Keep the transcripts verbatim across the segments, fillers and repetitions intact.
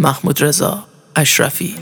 محمود رضا اشرفی.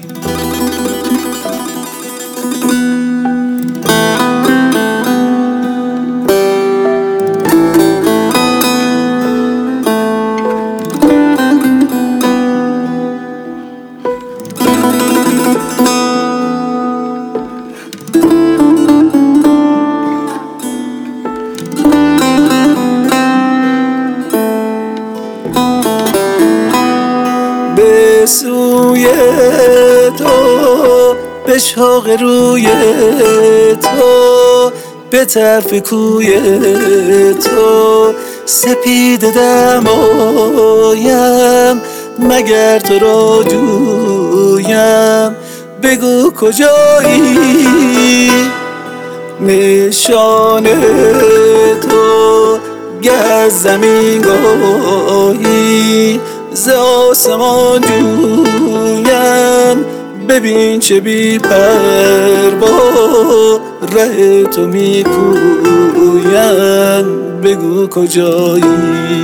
به سوی تو، به شوق روی تو، به طرف کوی تو سپید دمایم، مگر تو را جویم بگو کجایی. نشان تو گر زمین گاهی ز آسمان جویم، ببین چه بی پروا ره تو می پویم بگو کجایی.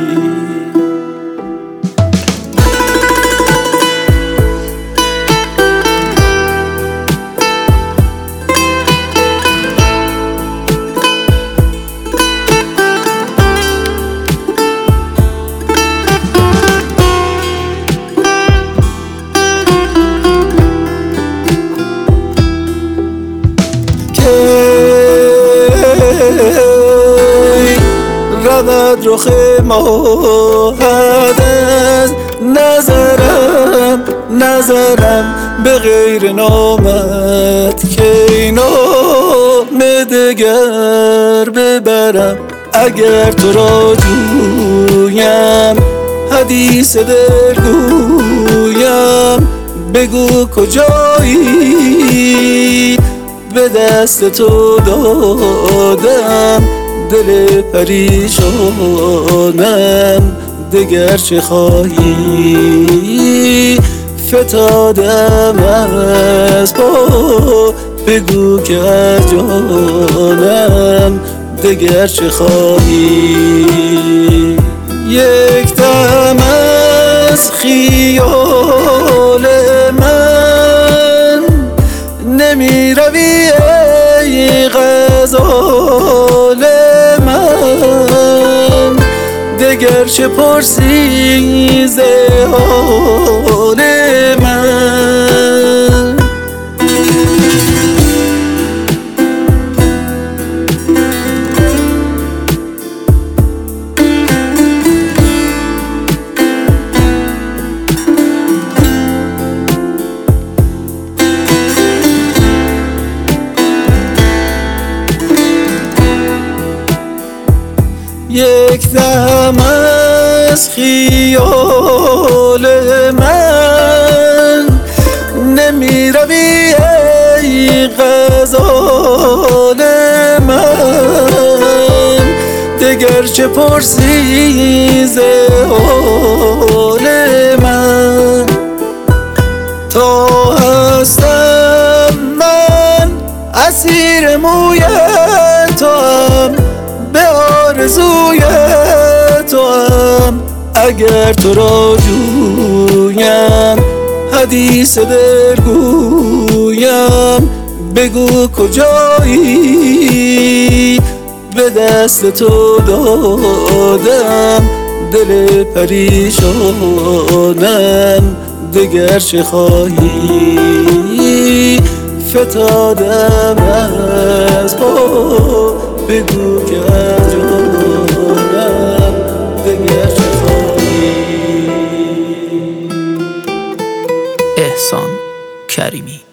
رود رخ ماهت از نظرم، نظرم به غیر نامت که نام دگر ببرم. اگر تو را جویم حدیث دلگویم بگو کجایی. به دست تو دادم دل پریشانم، دگر چه خواهی؟ فتادم از پا بگو که از جانم دگر چه خواهی؟ یک دم از خیال من نمی روی ای غزال من، دگر چه پرسی ز حال من؟ یک دم از خیال من نمی روی ای غزال من، دگر چه پرسی ز حال من؟ تا هستم من اسیر موی توام، به آرزوی توام. اگر تو را جویم حدیث دلگویم بگو کجایی. به دست تو دادم دل پریشانم، دگر چه خواهی؟ فتادم از پا بگو که از جانم دگر چه خواهی؟ احسان کریمی.